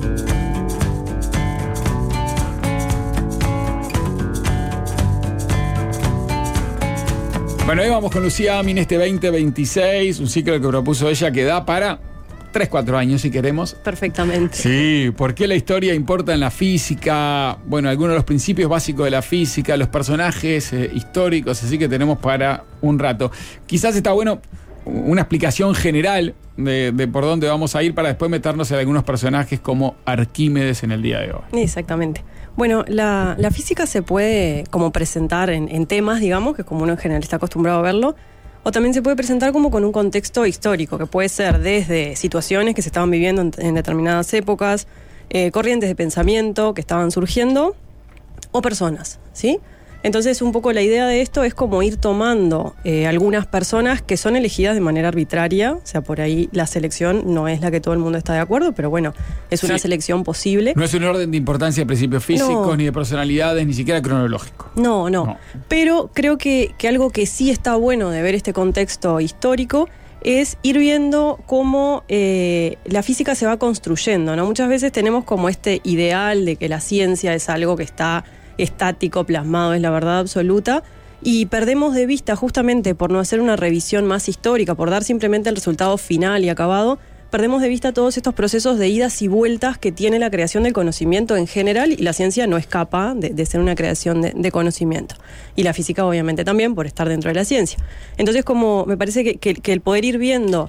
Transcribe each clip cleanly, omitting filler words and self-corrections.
Bueno, hoy vamos con Lucía Amin este 2026, un ciclo que propuso ella que da para 3-4 años si queremos. Perfectamente. Sí, ¿por qué la historia importa en la física? Bueno, algunos de los principios básicos de la física, los personajes históricos, así que tenemos para un rato. Quizás está bueno una explicación general de por dónde vamos a ir para después meternos en algunos personajes como Arquímedes en el día de hoy. Exactamente. Bueno, la física se puede como presentar en temas, digamos, que como uno en general está acostumbrado a verlo, o también se puede presentar como con un contexto histórico, que puede ser desde situaciones que se estaban viviendo en determinadas épocas, corrientes de pensamiento que estaban surgiendo, o personas, ¿sí? Entonces, un poco la idea de esto es como ir tomando algunas personas que son elegidas de manera arbitraria, o sea, por ahí la selección no es la que todo el mundo está de acuerdo, pero bueno, es una selección posible. No es un orden de importancia de principios físicos, ni de personalidades, ni siquiera cronológico. No. Pero creo que algo que sí está bueno de ver este contexto histórico es ir viendo cómo la física se va construyendo, ¿no? Muchas veces tenemos como este ideal de que la ciencia es algo que está estático, plasmado, es la verdad absoluta, y perdemos de vista, justamente por no hacer una revisión más histórica, por dar simplemente el resultado final y acabado, perdemos de vista todos estos procesos de idas y vueltas que tiene la creación del conocimiento en general, y la ciencia no escapa de ser una creación de conocimiento. Y la física obviamente también, por estar dentro de la ciencia. Entonces, como me parece que el poder ir viendo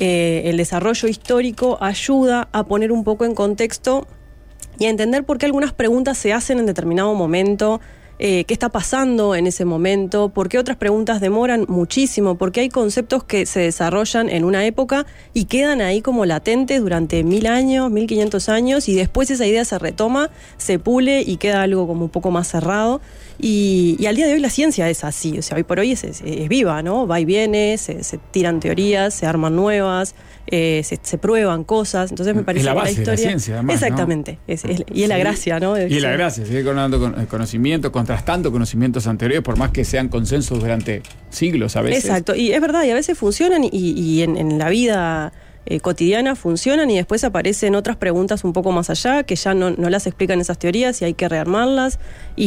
el desarrollo histórico ayuda a poner un poco en contexto y a entender por qué algunas preguntas se hacen en determinado momento, qué está pasando en ese momento, por qué otras preguntas demoran muchísimo, por qué hay conceptos que se desarrollan en una época y quedan ahí como latentes durante 1000 años, 1500 años, y después esa idea se retoma, se pule y queda algo como un poco más cerrado. Y al día de hoy la ciencia es así, o sea, hoy por hoy es viva, ¿no? Va y viene, se tiran teorías, se arman nuevas, se prueban cosas, entonces me parece que la historia... de la ciencia, además, exactamente, ¿no? Y es la gracia, ¿no? Y es la gracia, seguir dando conocimiento, contrastando conocimientos anteriores, por más que sean consensos durante siglos a veces. Exacto, y es verdad, y a veces funcionan y en la vida cotidiana funcionan, y después aparecen otras preguntas un poco más allá que ya no las explican esas teorías y hay que rearmarlas,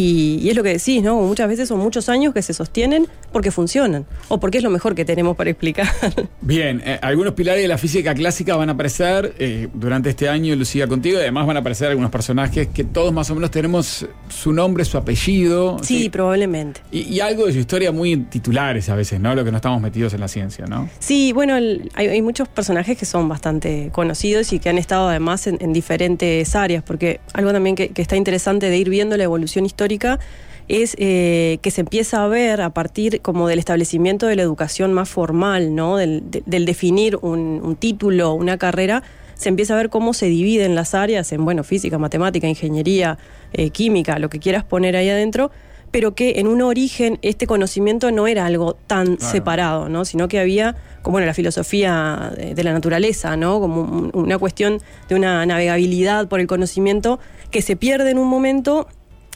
y es lo que decís, ¿no? Muchas veces son muchos años que se sostienen porque funcionan o porque es lo mejor que tenemos para explicar. Bien, algunos pilares de la física clásica van a aparecer durante este año, Lucía, contigo, y además van a aparecer algunos personajes que todos más o menos tenemos su nombre, su apellido. Sí, probablemente. Y algo de su historia muy titulares a veces, ¿no? Lo que no estamos metidos en la ciencia, ¿no? Sí, bueno, hay muchos personajes que son bastante conocidos y que han estado además en diferentes áreas, porque algo también que está interesante de ir viendo la evolución histórica es que se empieza a ver a partir como del establecimiento de la educación más formal, ¿no? Del definir un título, una carrera, se empieza a ver cómo se dividen las áreas en, bueno, física, matemática, ingeniería, química, lo que quieras poner ahí adentro, pero que en un origen este conocimiento no era algo tan separado, ¿no? Sino que había como la filosofía de la naturaleza, ¿no? Como una cuestión de una navegabilidad por el conocimiento que se pierde en un momento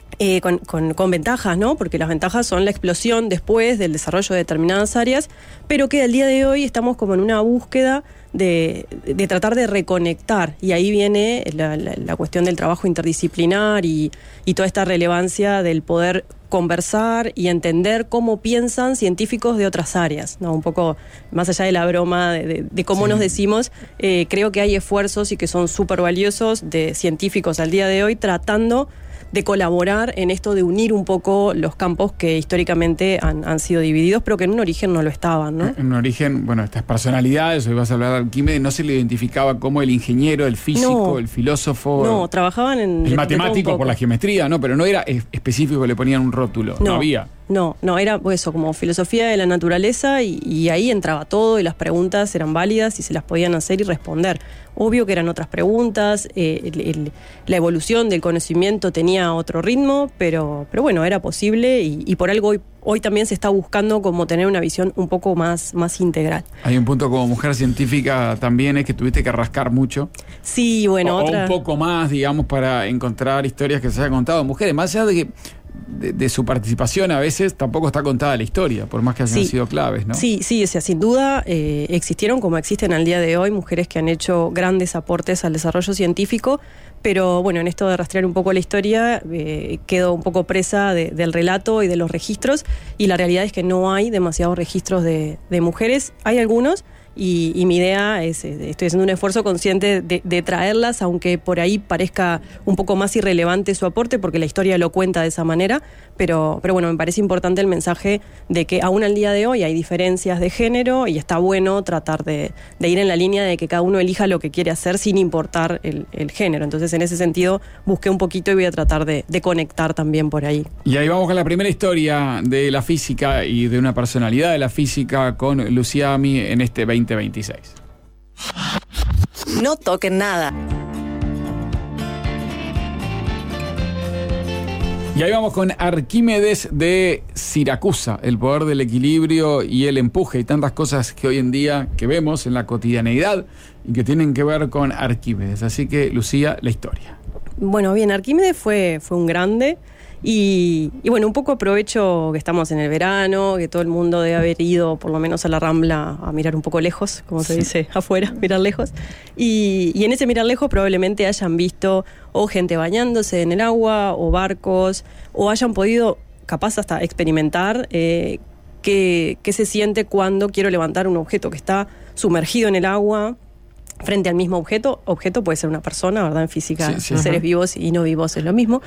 con ventajas, ¿no? Porque las ventajas son la explosión después del desarrollo de determinadas áreas, pero que al día de hoy estamos como en una búsqueda de tratar de reconectar, y ahí viene la cuestión del trabajo interdisciplinar y toda esta relevancia del poder conversar y entender cómo piensan científicos de otras áreas, ¿no? Un poco más allá de la broma de cómo nos decimos, creo que hay esfuerzos y que son súper valiosos de científicos al día de hoy tratando de colaborar en esto de unir un poco los campos que históricamente han sido divididos, pero que en un origen no lo estaban, ¿no? En un origen, bueno, estas personalidades, hoy vas a hablar de Arquímedes, no se le identificaba como el ingeniero, el físico, el filósofo. No, trabajaban en... El matemático por la geometría, ¿no? Pero no era específico que le ponían un rótulo, no había. No, era eso, como filosofía de la naturaleza, y ahí entraba todo, y las preguntas eran válidas y se las podían hacer y responder. Obvio que eran otras preguntas, la evolución del conocimiento tenía otro ritmo, pero bueno, era posible, y por algo hoy también se está buscando como tener una visión un poco más integral. Hay un punto como mujer científica también, es que tuviste que rascar mucho. Sí, bueno, o un poco más, digamos, para encontrar historias que se hayan contado mujeres, más allá de que de su participación a veces tampoco está contada la historia, por más que hayan sido claves, ¿no? Sí, o sea, sin duda existieron, como existen al día de hoy, mujeres que han hecho grandes aportes al desarrollo científico, pero bueno, en esto de rastrear un poco la historia, quedo un poco presa del relato y de los registros, y la realidad es que no hay demasiados registros de mujeres. Hay algunos, y mi idea es, estoy haciendo un esfuerzo consciente de traerlas, aunque por ahí parezca un poco más irrelevante su aporte, porque la historia lo cuenta de esa manera, pero bueno, me parece importante el mensaje de que aún al día de hoy hay diferencias de género, y está bueno tratar de ir en la línea de que cada uno elija lo que quiere hacer sin importar el género. Entonces, en ese sentido, busqué un poquito y voy a tratar de conectar también por ahí. Y ahí vamos con la primera historia de la física y de una personalidad de la física con Lucía Ami en este 2026. No toquen nada. Y ahí vamos con Arquímedes de Siracusa, el poder del equilibrio y el empuje, y tantas cosas que hoy en día que vemos en la cotidianeidad y que tienen que ver con Arquímedes. Así que, Lucía, la historia. Bueno, bien, Arquímedes fue un grande. Y bueno, un poco aprovecho que estamos en el verano, que todo el mundo debe haber ido por lo menos a la Rambla a mirar un poco lejos, como se dice afuera, mirar lejos. Y en ese mirar lejos probablemente hayan visto o gente bañándose en el agua, o barcos, o hayan podido capaz hasta experimentar qué se siente cuando quiero levantar un objeto que está sumergido en el agua frente al mismo objeto. Objeto puede ser una persona, ¿verdad? En física, seres vivos y no vivos es lo mismo.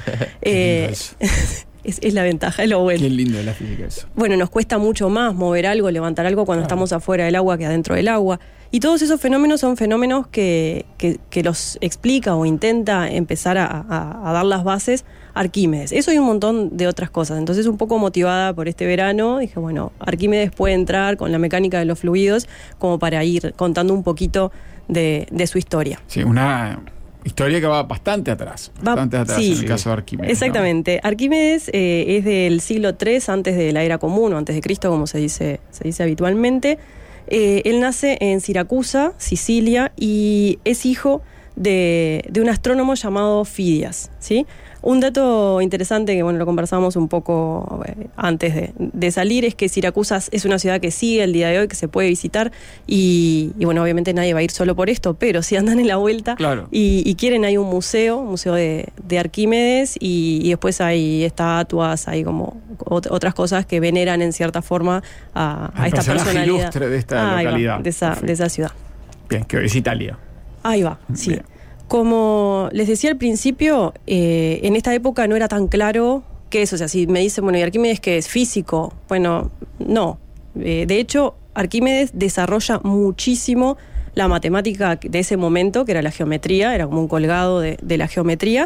Es la ventaja, es lo bueno. Qué lindo es la física eso. Bueno, nos cuesta mucho más mover algo, levantar algo cuando estamos afuera del agua que adentro del agua. Y todos esos fenómenos son fenómenos que los explica o intenta empezar a dar las bases Arquímedes. Eso y un montón de otras cosas. Entonces, un poco motivada por este verano, dije, bueno, Arquímedes puede entrar con la mecánica de los fluidos como para ir contando un poquito de su historia. Sí, una historia que va bastante atrás. Sí, en el caso de Arquímedes. Exactamente. ¿No? Arquímedes es del siglo III antes de la era común, o antes de Cristo, como se dice habitualmente. Él nace en Siracusa, Sicilia, y es hijo de un astrónomo llamado Fidias, ¿sí? Un dato interesante que, bueno, lo conversamos un poco antes de salir, es que Siracusa es una ciudad que sigue el día de hoy, que se puede visitar, y bueno, obviamente nadie va a ir solo por esto, pero si andan en la vuelta y quieren, hay un museo de Arquímedes, y después hay estatuas, hay como otras cosas que veneran en cierta forma a esta personalidad ilustre de esta localidad. De esa ciudad. Bien, que es Italia. Ahí va, sí. Bien. Como les decía al principio, en esta época no era tan claro qué es. O sea, si me dicen, bueno, ¿y Arquímedes qué es? ¿Físico? Bueno, no. De hecho, Arquímedes desarrolla muchísimo la matemática de ese momento, que era la geometría, era como un colgado de la geometría,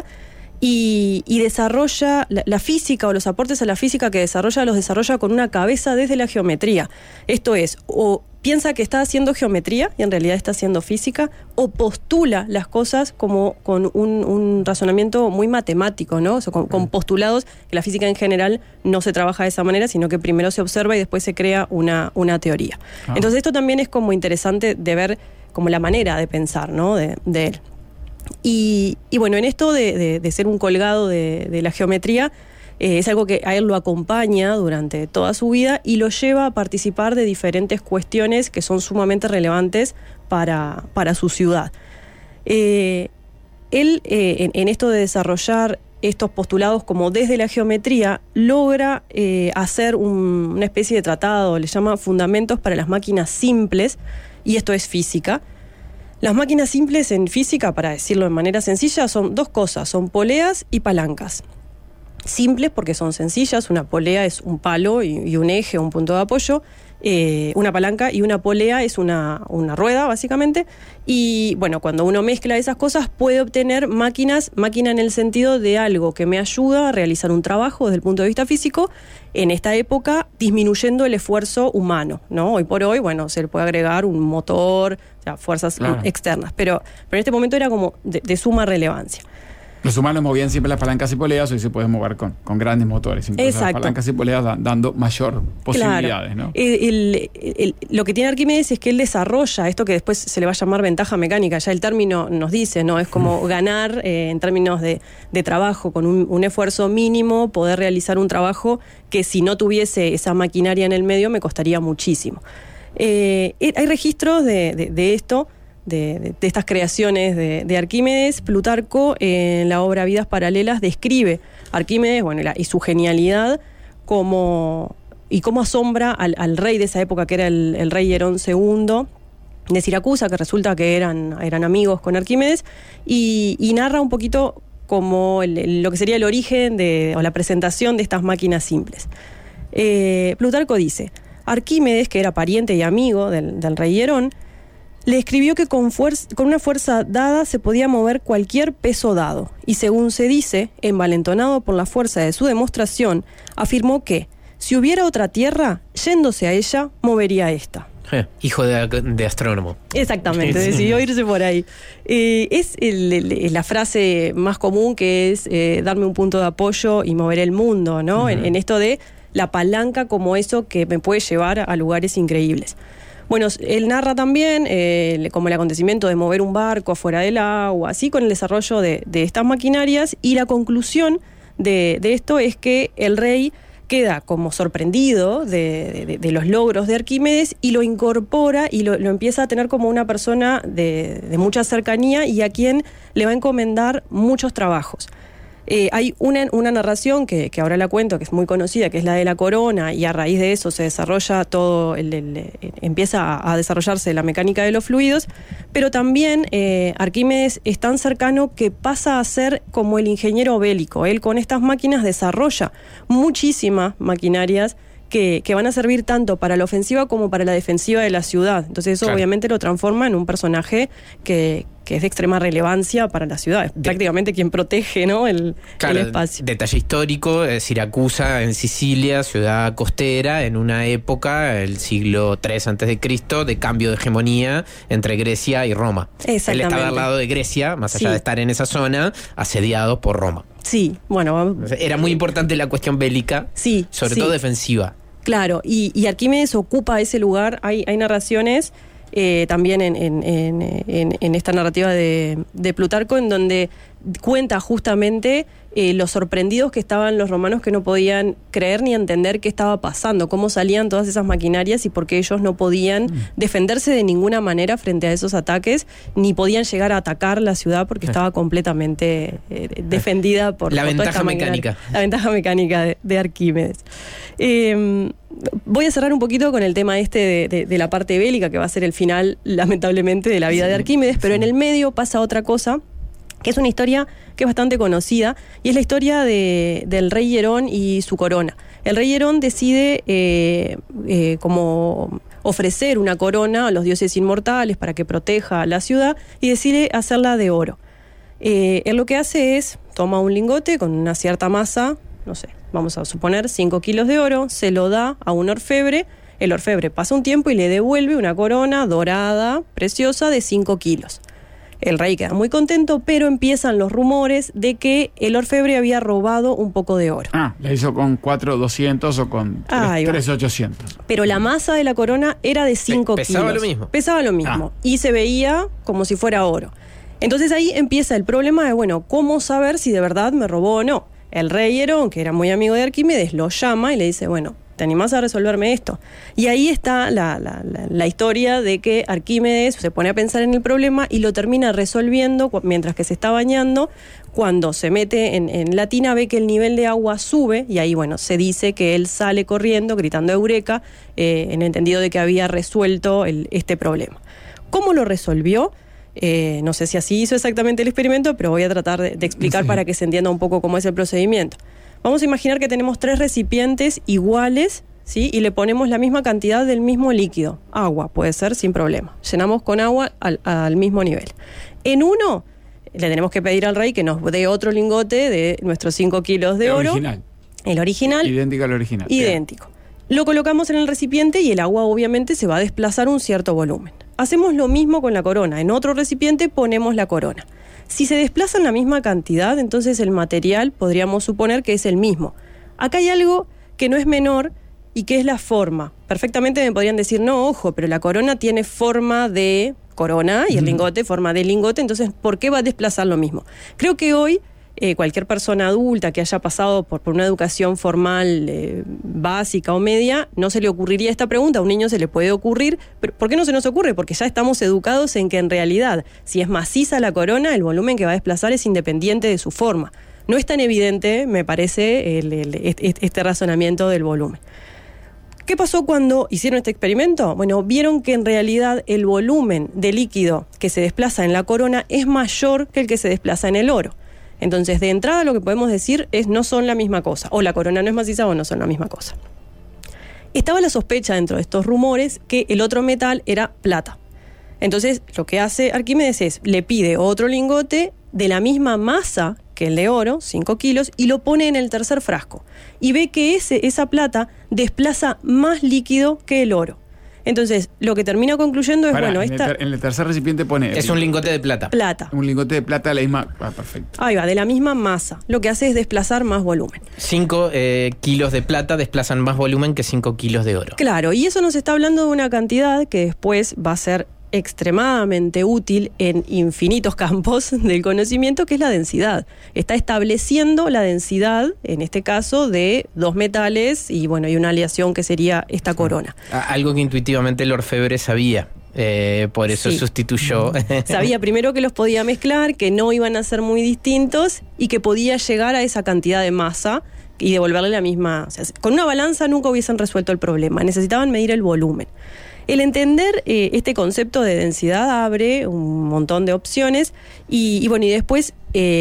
y desarrolla la física, o los aportes a la física que desarrolla, los desarrolla con una cabeza desde la geometría. Esto es, o piensa que está haciendo geometría y en realidad está haciendo física, o postula las cosas como con un razonamiento muy matemático, ¿no? O sea, con postulados, que la física en general no se trabaja de esa manera, sino que primero se observa y después se crea una teoría. Entonces esto también es como interesante de ver como la manera de pensar, ¿no? de él. Y bueno, en esto de ser un colgado de la geometría, es algo que a él lo acompaña durante toda su vida y lo lleva a participar de diferentes cuestiones que son sumamente relevantes para su ciudad. Él, en esto de desarrollar estos postulados como desde la geometría, logra hacer una especie de tratado, le llama Fundamentos para las máquinas simples, y esto es física. Las máquinas simples en física, para decirlo de manera sencilla, son dos cosas, son poleas y palancas. Simples porque son sencillas, una polea es un palo y un eje, un punto de apoyo, una palanca y una polea es una rueda, básicamente, y bueno, cuando uno mezcla esas cosas puede obtener máquina en el sentido de algo que me ayuda a realizar un trabajo desde el punto de vista físico, en esta época disminuyendo el esfuerzo humano, ¿no? Hoy por hoy, bueno, se le puede agregar un motor, o sea, fuerzas externas, pero en este momento era como de suma relevancia. Los humanos movían siempre las palancas y poleas, hoy se puede mover con grandes motores. Incluso Exacto. las palancas y poleas dando mayor posibilidades. Claro. ¿no? Lo que tiene Arquímedes es que él desarrolla esto que después se le va a llamar ventaja mecánica. Ya el término nos dice, ¿no? Es como ganar en términos de trabajo, con un esfuerzo mínimo, poder realizar un trabajo que si no tuviese esa maquinaria en el medio me costaría muchísimo. Hay registros de esto, de estas creaciones de Arquímedes. Plutarco, en la obra Vidas Paralelas, describe a Arquímedes, bueno, y su genialidad cómo asombra al rey de esa época, que era el rey Herón II de Siracusa, que resulta que eran amigos con Arquímedes, y narra un poquito como lo que sería el origen o la presentación de estas máquinas simples. Plutarco dice: Arquímedes, que era pariente y amigo del rey Herón, le escribió que con una fuerza dada se podía mover cualquier peso dado, y según se dice, envalentonado por la fuerza de su demostración, afirmó que, si hubiera otra tierra, yéndose a ella, movería esta. Hijo de astrónomo. Exactamente, decidió irse por ahí. Es la frase más común, que es darme un punto de apoyo y mover el mundo, ¿no? Uh-huh. En esto de la palanca como eso que me puede llevar a lugares increíbles. Bueno, él narra también como el acontecimiento de mover un barco afuera del agua, así con el desarrollo de estas maquinarias, y la conclusión de esto es que el rey queda como sorprendido de los logros de Arquímedes y lo incorpora y lo empieza a tener como una persona de mucha cercanía y a quien le va a encomendar muchos trabajos. Hay una narración que ahora la cuento, que es muy conocida, que es la de la corona, y a raíz de eso se desarrolla todo, empieza a desarrollarse la mecánica de los fluidos, pero también Arquímedes es tan cercano que pasa a ser como el ingeniero bélico. Él con estas máquinas desarrolla muchísimas maquinarias que van a servir tanto para la ofensiva como para la defensiva de la ciudad. Entonces eso obviamente lo transforma en un personaje que es de extrema relevancia para la ciudad. Es prácticamente quien protege, ¿no? el espacio. Detalle histórico, Siracusa en Sicilia, ciudad costera, en una época, el siglo III a.C., de cambio de hegemonía entre Grecia y Roma. Exactamente. Él estaba al lado de Grecia, más allá de estar en esa zona, asediado por Roma. Sí, bueno. Era muy importante la cuestión bélica, sobre todo defensiva. Claro, y Arquímedes ocupa ese lugar. Hay narraciones también en esta narrativa de Plutarco, en donde cuenta justamente los sorprendidos que estaban los romanos, que no podían creer ni entender qué estaba pasando, cómo salían todas esas maquinarias y por qué ellos no podían defenderse de ninguna manera frente a esos ataques, ni podían llegar a atacar la ciudad porque estaba completamente defendida por la toda ventaja esta mecánica. La ventaja mecánica de Arquímedes. Voy a cerrar un poquito con el tema de la parte bélica, que va a ser el final, lamentablemente, de la vida de Arquímedes, pero en el medio pasa otra cosa, que es una historia que es bastante conocida, y es la historia del rey Herón y su corona. El rey Herón decide como ofrecer una corona a los dioses inmortales para que proteja a la ciudad, y decide hacerla de oro. Él lo que hace es, toma un lingote con una cierta masa, no sé, vamos a suponer 5 kilos de oro, se lo da a un orfebre, el orfebre pasa un tiempo y le devuelve una corona dorada, preciosa, de 5 kilos. El rey queda muy contento, pero empiezan los rumores de que el orfebre había robado un poco de oro. La hizo con 4.200 o con 3.800. Pero la masa de la corona era de 5 kilos. Pesaba lo mismo. Pesaba lo mismo. Y se veía como si fuera oro. Entonces ahí empieza el problema de, bueno, ¿cómo saber si de verdad me robó o no? El rey Herón, que era muy amigo de Arquímedes, lo llama y le dice, bueno, ¿te animás a resolverme esto? Y ahí está la historia de que Arquímedes se pone a pensar en el problema y lo termina resolviendo mientras que se está bañando. Cuando se mete en la tina, ve que el nivel de agua sube, y ahí, bueno, se dice que él sale corriendo, gritando Eureka, en el entendido de que había resuelto este problema. ¿Cómo lo resolvió? No sé si así hizo exactamente el experimento, pero voy a tratar de explicar para que se entienda un poco cómo es el procedimiento. Vamos a imaginar que tenemos 3 recipientes iguales, ¿sí? Y le ponemos la misma cantidad del mismo líquido. Agua, puede ser sin problema. Llenamos con agua al mismo nivel. En uno, le tenemos que pedir al rey que nos dé otro lingote de nuestros 5 kilos de oro. El original. Idéntico al original. Idéntico. Lo colocamos en el recipiente y el agua obviamente se va a desplazar un cierto volumen. Hacemos lo mismo con la corona. En otro recipiente ponemos la corona. Si se desplazan la misma cantidad, entonces el material podríamos suponer que es el mismo. Acá hay algo que no es menor y que es la forma. Perfectamente me podrían decir, no, ojo, pero la corona tiene forma de corona y el lingote forma de lingote, entonces, ¿por qué va a desplazar lo mismo? Creo que hoy cualquier persona adulta que haya pasado por una educación formal básica o media, no se le ocurriría esta pregunta. A un niño se le puede ocurrir, pero ¿por qué no se nos ocurre? Porque ya estamos educados en que en realidad, si es maciza la corona, el volumen que va a desplazar es independiente de su forma. No es tan evidente, me parece, este razonamiento del volumen. ¿Qué pasó cuando hicieron este experimento? Bueno, vieron que en realidad el volumen de líquido que se desplaza en la corona es mayor que el que se desplaza en el oro. Entonces, de entrada lo que podemos decir es no son la misma cosa. O la corona no es maciza o no son la misma cosa. Estaba la sospecha dentro de estos rumores que el otro metal era plata. Entonces, lo que hace Arquímedes es, le pide otro lingote de la misma masa que el de oro, 5 kilos, y lo pone en el tercer frasco. Y ve que esa plata desplaza más líquido que el oro. Entonces, lo que termina concluyendo es, en el tercer recipiente pone... Es un lingote de plata. Plata. Un lingote de plata de la misma... perfecto. Ahí va, de la misma masa. Lo que hace es desplazar más volumen. 5 kilos de plata desplazan más volumen que 5 kilos de oro. Claro, y eso nos está hablando de una cantidad que después va a ser extremadamente útil en infinitos campos del conocimiento, que es la densidad. Está estableciendo la densidad, en este caso, de dos metales y una aleación que sería esta corona. Algo que intuitivamente el orfebre sabía. Por eso sustituyó. Sabía primero que los podía mezclar, que no iban a ser muy distintos y que podía llegar a esa cantidad de masa y devolverle la misma... O sea, con una balanza nunca hubiesen resuelto el problema. Necesitaban medir el volumen. El entender este concepto de densidad abre un montón de opciones y después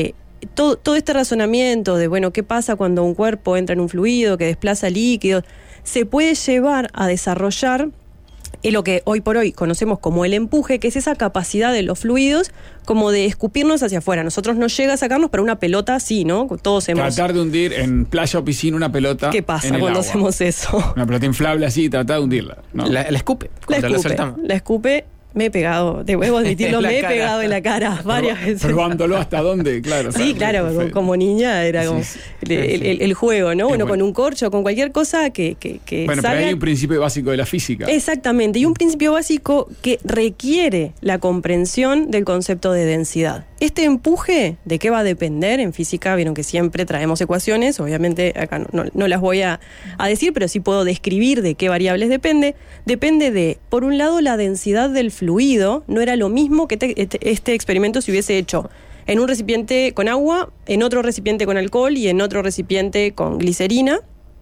todo este razonamiento de, ¿qué pasa cuando un cuerpo entra en un fluido que desplaza líquidos? Se puede llevar a desarrollar lo que hoy por hoy conocemos como el empuje, que es esa capacidad de los fluidos como de escupirnos hacia afuera. Nosotros no llega a sacarnos, pero una pelota sí, ¿no? Todos hemos... Tratar de hundir en playa o piscina una pelota. ¿Qué pasa cuando hacemos eso? Una pelota inflable así, tratar de hundirla, ¿no? La escupe. La escupe. Me he pegado, debo admitirlo, me he pegado en la cara varias veces. Probándolo hasta dónde, claro. Sí, claro, como niña era como el juego, ¿no? Con un corcho, con cualquier cosa que salga. Pero hay un principio básico de la física. Exactamente, y un principio básico que requiere la comprensión del concepto de densidad. Este empuje, ¿de qué va a depender? En física vieron que siempre traemos ecuaciones, obviamente acá no las voy a decir, pero sí puedo describir de qué variables depende. Depende de, por un lado, la densidad del fluido. No era lo mismo que este experimento se hubiese hecho en un recipiente con agua, en otro recipiente con alcohol y en otro recipiente con glicerina.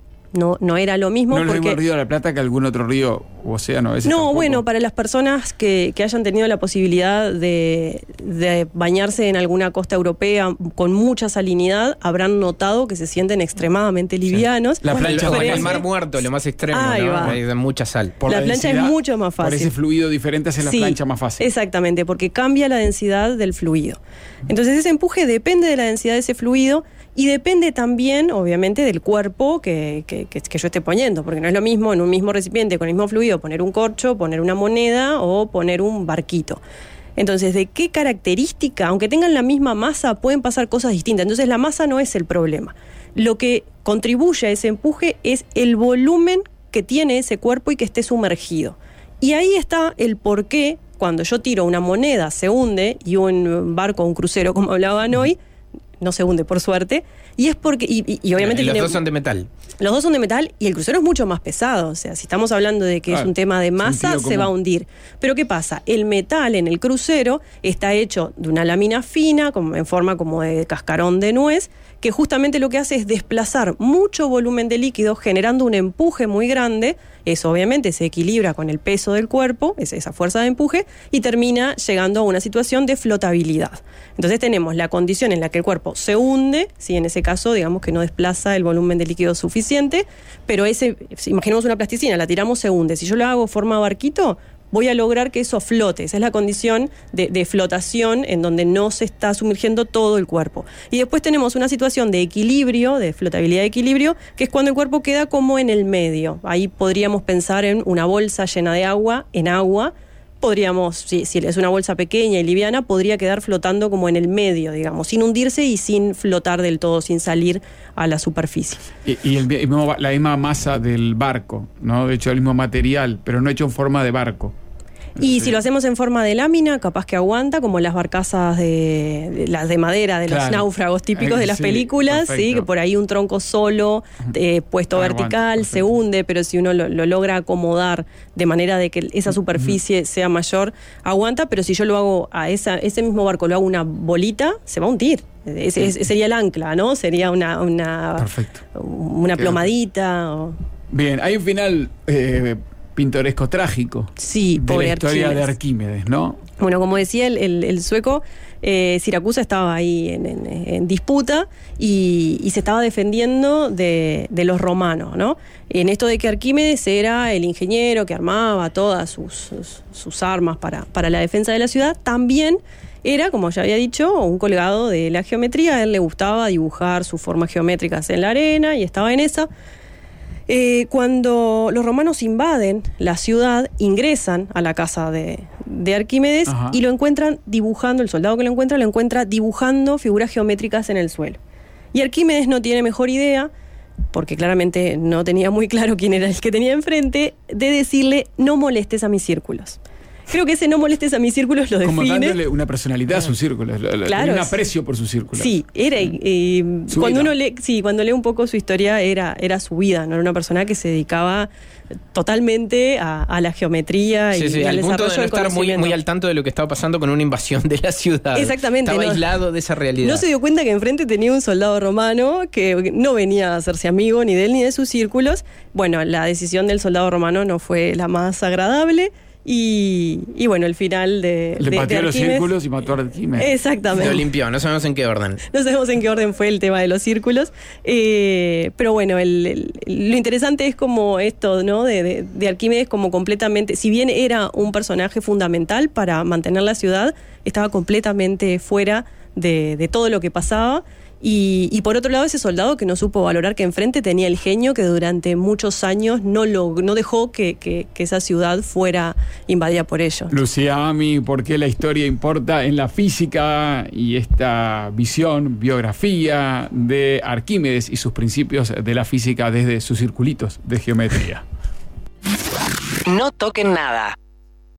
No era lo mismo. No es lo mismo el Río de la Plata que algún otro río o océano. A veces no, para las personas que hayan tenido la posibilidad de bañarse en alguna costa europea con mucha salinidad, habrán notado que se sienten extremadamente livianos. La plancha o en el Mar Muerto, lo más extremo, ¿no? Hay mucha sal. La plancha es mucho más fácil. Por ese fluido diferente hace la plancha más fácil. Exactamente, porque cambia la densidad del fluido. Entonces ese empuje depende de la densidad de ese fluido y depende también, obviamente, del cuerpo que yo esté poniendo, porque no es lo mismo en un mismo recipiente con el mismo fluido poner un corcho, poner una moneda o poner un barquito. Entonces, ¿de qué característica? Aunque tengan la misma masa, pueden pasar cosas distintas. Entonces, la masa no es el problema. Lo que contribuye a ese empuje es el volumen que tiene ese cuerpo y que esté sumergido. Y ahí está el porqué, cuando yo tiro una moneda, se hunde, y un barco, un crucero, como hablaban hoy, no se hunde, por suerte, y es porque, y obviamente los dos son de metal. Los dos son de metal y el crucero es mucho más pesado. O sea, si estamos hablando de que es un tema de masa, se va a hundir. Pero ¿qué pasa? El metal en el crucero está hecho de una lámina fina, en forma como de cascarón de nuez, que justamente lo que hace es desplazar mucho volumen de líquido, generando un empuje muy grande. Eso obviamente se equilibra con el peso del cuerpo, esa fuerza de empuje, y termina llegando a una situación de flotabilidad. Entonces tenemos la condición en la que el cuerpo se hunde, si en ese caso digamos que no desplaza el volumen de líquido suficiente, pero imaginemos una plasticina, la tiramos, se hunde. Si yo lo hago forma barquito, voy a lograr que eso flote. Esa es la condición de flotación en donde no se está sumergiendo todo el cuerpo. Y después tenemos una situación de equilibrio, de flotabilidad de equilibrio, que es cuando el cuerpo queda como en el medio. Ahí podríamos pensar en una bolsa llena de agua, en agua, podríamos, si es una bolsa pequeña y liviana, podría quedar flotando como en el medio, digamos, sin hundirse y sin flotar del todo, sin salir a la superficie. Y la misma masa del barco, ¿no? De hecho, el mismo material, pero no hecho en forma de barco. Y si lo hacemos en forma de lámina, capaz que aguanta, como las barcazas las de madera, de los náufragos típicos de las películas, ¿sí? Que por ahí un tronco solo, puesto vertical, se hunde, pero si uno lo logra acomodar de manera de que esa superficie sea mayor, aguanta, pero si yo lo hago a ese mismo barco, lo hago una bolita, se va a hundir. Sería el ancla, ¿no? Sería una plomadita. Bien, hay un final pintoresco, trágico, sí, de la historia de Arquímedes, ¿no? Bueno, como decía el sueco, Siracusa estaba ahí en disputa y se estaba defendiendo de los romanos, ¿no? En esto de que Arquímedes era el ingeniero que armaba todas sus armas para la defensa de la ciudad, también era, como ya había dicho, un colgado de la geometría. A él le gustaba dibujar sus formas geométricas en la arena y estaba en esa. Cuando los romanos invaden la ciudad, ingresan a la casa de Arquímedes y lo encuentran dibujando, el soldado que lo encuentra dibujando figuras geométricas en el suelo. Y Arquímedes no tiene mejor idea, porque claramente no tenía muy claro quién era el que tenía enfrente, de decirle: no molestes a mis círculos. Creo que ese "no molestes a mis círculos" lo define. Como dándole una personalidad a sus círculos, claro, un aprecio por sus círculos. Sí, era cuando uno lee un poco su historia, era su vida, no era una persona que se dedicaba totalmente a la geometría y al punto desarrollo de no del estar conocimiento. muy al tanto de lo que estaba pasando con una invasión de la ciudad. Exactamente. Estaba aislado de esa realidad. No se dio cuenta que enfrente tenía un soldado romano que no venía a hacerse amigo ni de él ni de sus círculos. Bueno, la decisión del soldado romano no fue la más agradable. Y bueno, el final le pateó los círculos y mató a Arquímedes. Exactamente. Lo limpió, no sabemos en qué orden. No sabemos en qué orden fue el tema de los círculos. Pero bueno, lo interesante es como esto, ¿no? De Arquímedes, como completamente, si bien era un personaje fundamental para mantener la ciudad, estaba completamente fuera de todo lo que pasaba. Y por otro lado, ese soldado que no supo valorar que enfrente tenía el genio que durante muchos años no dejó que esa ciudad fuera invadida por ellos. Lucía Ami, ¿por qué la historia importa en la física? Y esta biografía de Arquímedes y sus principios de la física desde sus circulitos de geometría. No toquen nada.